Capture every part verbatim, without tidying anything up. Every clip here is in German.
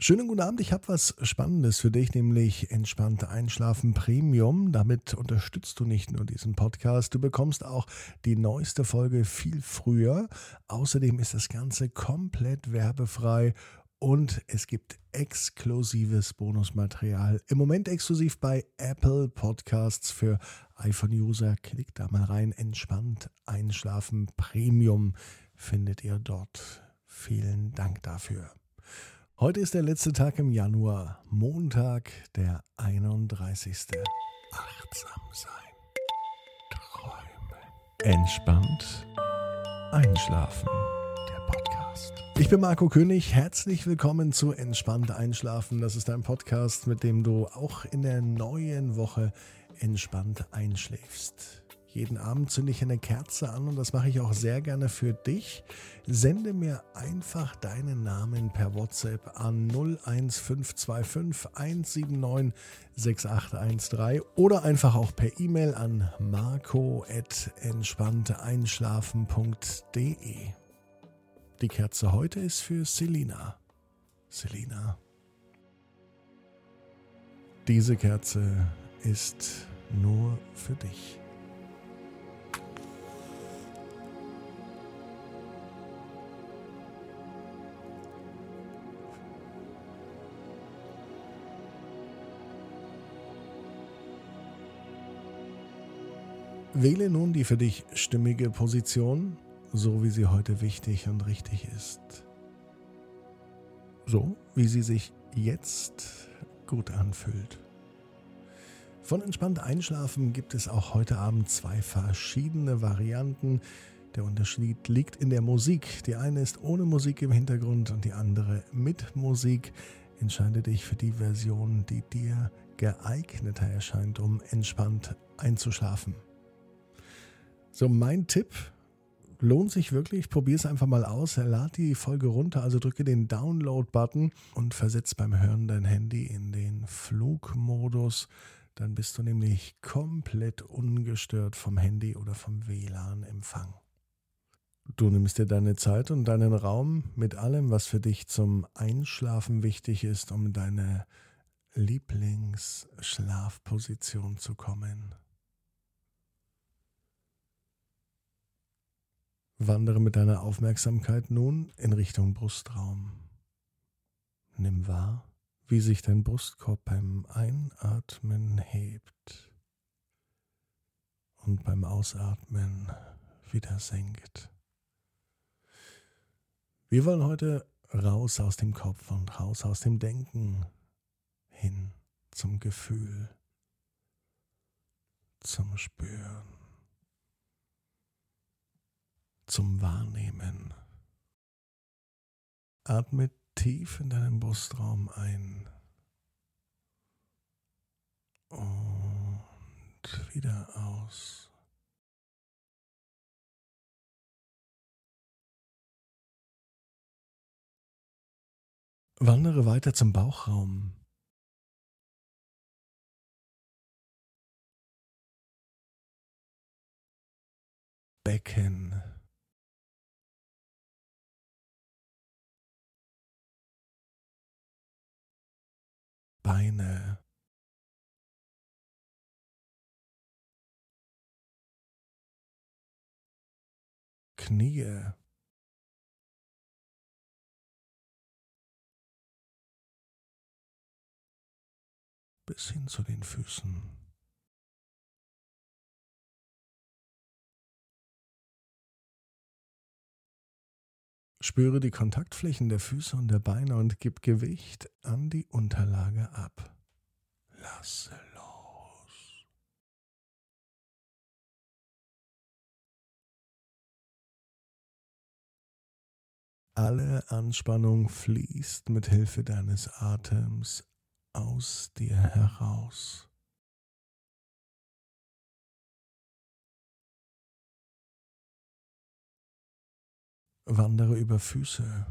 Schönen guten Abend, ich habe was Spannendes für dich, nämlich Entspannte Einschlafen Premium. Damit unterstützt du nicht nur diesen Podcast, du bekommst auch die neueste Folge viel früher. Außerdem ist das Ganze komplett werbefrei und es gibt exklusives Bonusmaterial. Im Moment exklusiv bei Apple Podcasts für iPhone-User. Klickt da mal rein. Entspannt Einschlafen Premium findet ihr dort. Vielen Dank dafür. Heute ist der letzte Tag im Januar, Montag, der einunddreißigste Achtsam sein, träumen, entspannt einschlafen. Der Podcast. Ich bin Marco König, herzlich willkommen zu Entspannt Einschlafen. Das ist ein Podcast, mit dem du auch in der neuen Woche entspannt einschläfst. Jeden Abend zünde ich eine Kerze an und das mache ich auch sehr gerne für dich. Sende mir einfach deinen Namen per WhatsApp an null eins fünf zwei fünf eins sieben neun sechs acht eins drei oder einfach auch per E-Mail an marco at entspannteeinschlafen punkt de. Die Kerze heute ist für Selina. Selina. Diese Kerze ist nur für dich. Wähle nun die für dich stimmige Position, so wie sie heute wichtig und richtig ist. So wie sie sich jetzt gut anfühlt. Von entspannt einschlafen gibt es auch heute Abend zwei verschiedene Varianten. Der Unterschied liegt in der Musik. Die eine ist ohne Musik im Hintergrund und die andere mit Musik. Entscheide dich für die Version, die dir geeigneter erscheint, um entspannt einzuschlafen. So, mein Tipp lohnt sich wirklich. Probier es einfach mal aus. Lad die Folge runter, also drücke den Download-Button und versetz beim Hören dein Handy in den Flugmodus. Dann bist du nämlich komplett ungestört vom Handy oder vom W L A N-Empfang. Du nimmst dir deine Zeit und deinen Raum mit allem, was für dich zum Einschlafen wichtig ist, um in deine Lieblingsschlafposition zu kommen. Wandere mit deiner Aufmerksamkeit nun in Richtung Brustraum. Nimm wahr, wie sich dein Brustkorb beim Einatmen hebt und beim Ausatmen wieder senkt. Wir wollen heute raus aus dem Kopf und raus aus dem Denken hin zum Gefühl, zum Spüren, zum Wahrnehmen. Atme tief in deinen Brustraum ein und wieder aus. Wandere weiter zum Bauchraum. Becken. Beine. Knie. Bis hin zu den Füßen. Spüre die Kontaktflächen der Füße und der Beine und gib Gewicht an die Unterlage ab. Lasse los. Alle Anspannung fließt mit Hilfe deines Atems aus dir heraus. Wandere über Füße.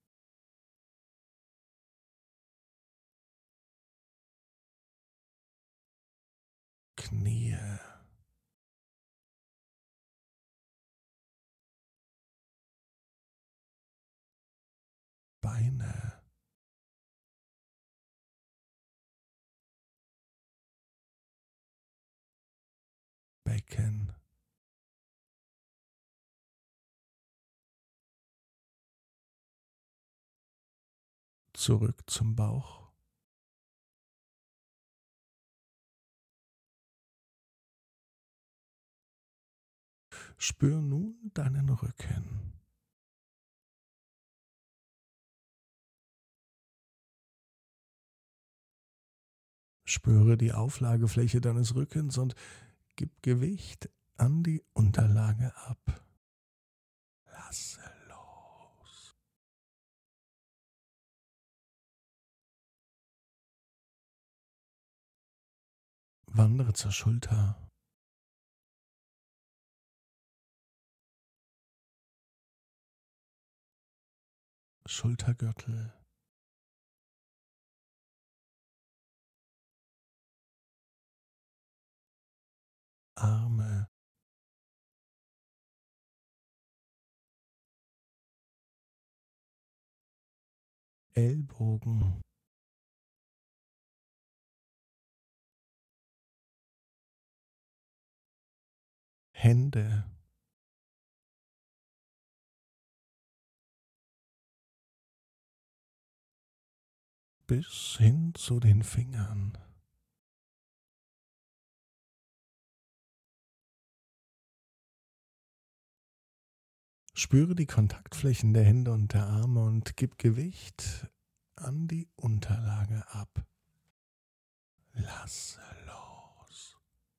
Knie. Beine. zurück zum Bauch. Spür nun deinen Rücken. Spüre die Auflagefläche deines Rückens und gib Gewicht an die Unterlage ab. Lasse los. Wandere zur Schulter. Schultergürtel. Arme. Ellbogen. Hände. Bis hin zu den Fingern. Spüre die Kontaktflächen der Hände und der Arme und gib Gewicht an die Unterlage ab. Lasse los.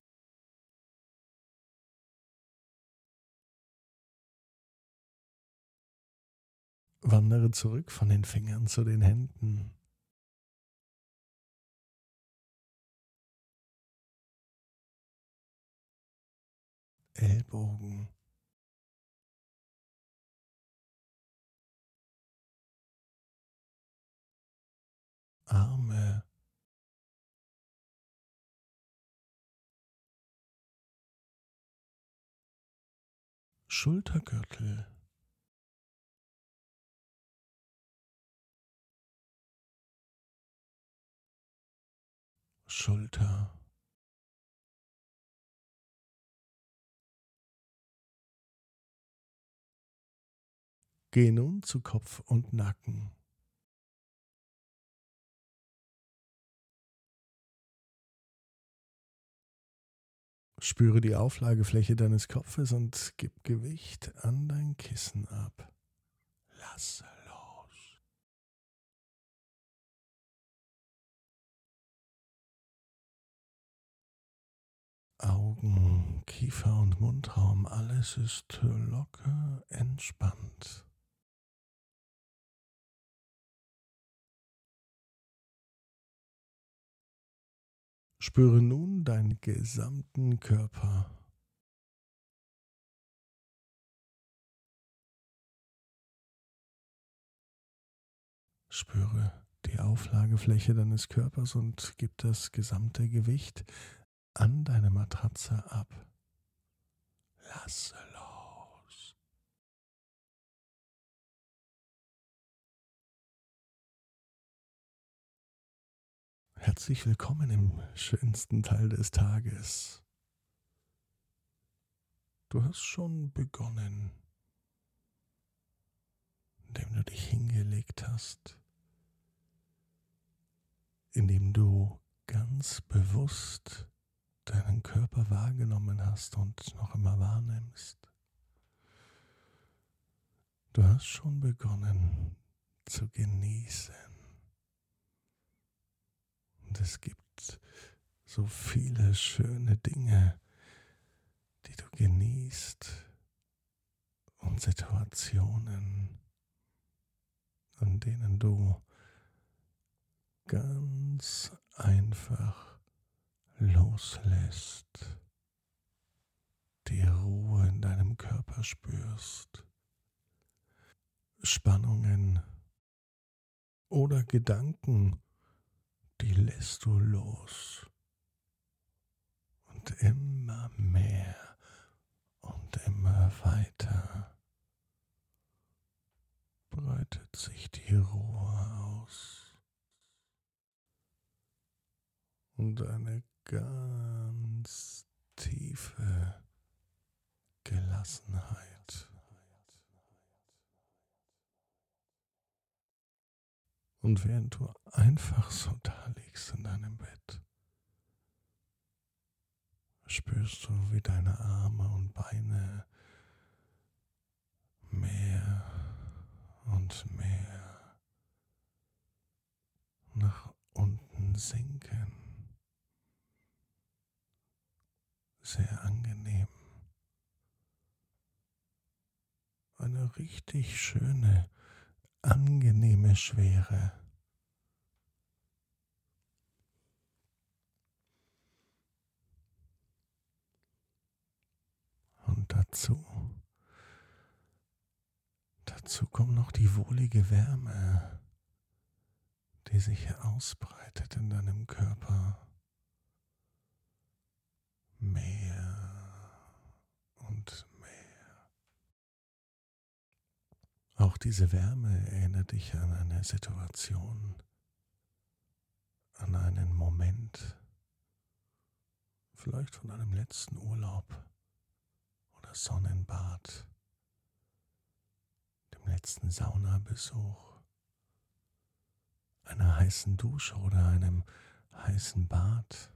Wandere zurück von den Fingern zu den Händen. Ellbogen. Arme. Schultergürtel. Schulter. Geh nun zu Kopf und Nacken. Spüre die Auflagefläche deines Kopfes und gib Gewicht an dein Kissen ab. Lasse los. Augen, Kiefer und Mundraum, alles ist locker entspannt. Spüre nun deinen gesamten Körper. Spüre die Auflagefläche deines Körpers und gib das gesamte Gewicht an deine Matratze ab. Lasse los. Herzlich willkommen im schönsten Teil des Tages. Du hast schon begonnen, indem du dich hingelegt hast, indem du ganz bewusst deinen Körper wahrgenommen hast und noch immer wahrnimmst. Du hast schon begonnen zu genießen. Und es gibt so viele schöne Dinge, die du genießt und Situationen, an denen du ganz einfach loslässt, die Ruhe in deinem Körper spürst, Spannungen oder Gedanken, die lässt du los und immer mehr und immer weiter breitet sich die Ruhe aus und eine ganz tiefe Gelassenheit Und während du einfach so da liegst in deinem Bett, spürst du, wie deine Arme und Beine mehr und mehr nach unten sinken. Sehr angenehm. Eine richtig schöne, angenehme Schwere. Und dazu, dazu kommt noch die wohlige Wärme, die sich ausbreitet in deinem Körper. Mehr und mehr. Auch diese Wärme erinnert dich an eine Situation, an einen Moment, vielleicht von einem letzten Urlaub oder Sonnenbad, dem letzten Saunabesuch, einer heißen Dusche oder einem heißen Bad.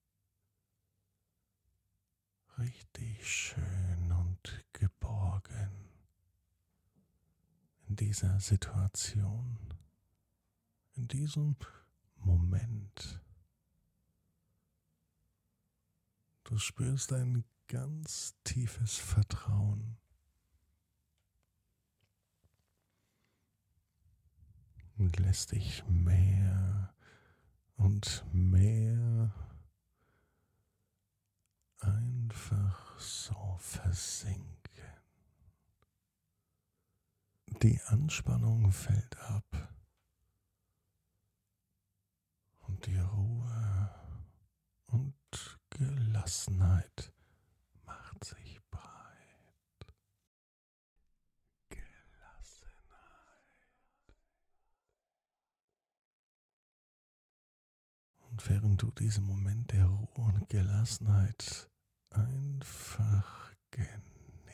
Richtig schön und geborgen in dieser Situation, in diesem Moment. Du spürst ein ganz tiefes Vertrauen und lässt dich mehr und mehr einfach so versinken. Die Anspannung fällt ab und die Ruhe und Gelassenheit macht sich breit. Gelassenheit. Und während du diesen Moment der Ruhe und Gelassenheit einfach genießt,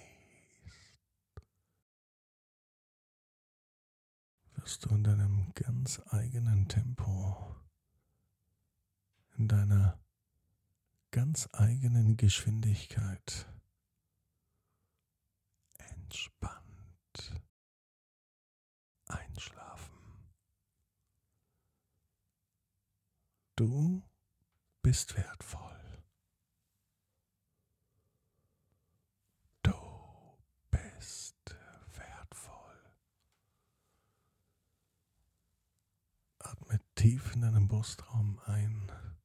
wirst du in deinem ganz eigenen Tempo, in deiner ganz eigenen Geschwindigkeit entspannt einschlafen. Du bist wertvoll. Du bist wertvoll. Atme tief in deinen Brustraum ein